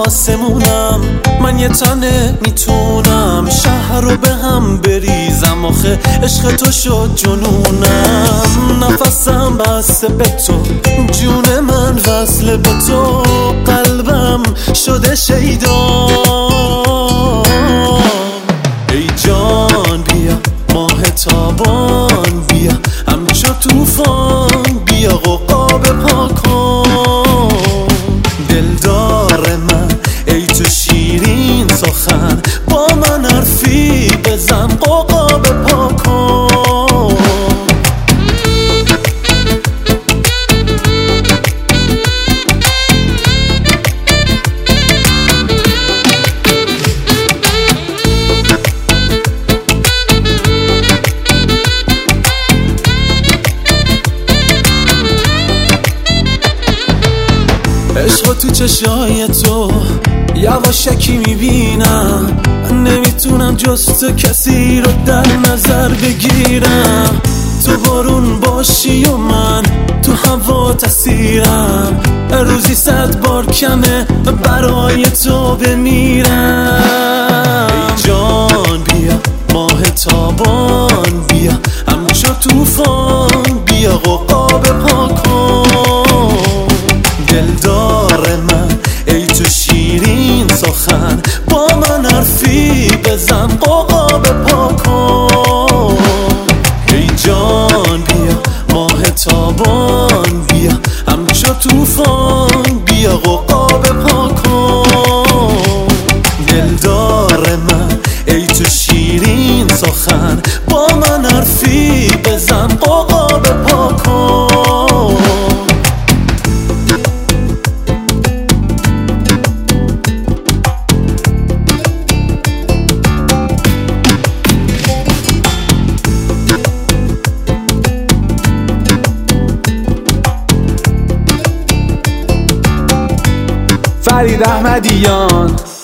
آسمونم، من یه تنه میتونم شهر رو به هم بریزم، آخه عشق تو شد جنونم. نفسم بسته به تو، جون من وصل به تو، قلبم شده شیدا. ای جان بیا ماه تابان، بیا همچو توفان، بیا قوقا پا کن. دلدار من ای تو شیرین سخن، با من حرفی بزن قوقا پا کن. عشق تو چشای تو یواشکی میبینم، نمیتونم جز تو کسی رو در نظر بگیرم. تو بارون باشی و من تو هوا تسیرم، روزی 100 بار کمه برای تو بمیرم. ای جان بیا ماه تابان، بیا همچو توفان، بیا قوقا پا کن. دلدار من ای تو شیرین سخن، با من حرفی بزن قوقا پا کن. ای جان بیا ماه تابان، بیا همچو توفان، بیا قوقا پا کن. دلدار من ای تو شیرین سخن، با من حرفی بزن قوقا پا کن. فرید احمدیان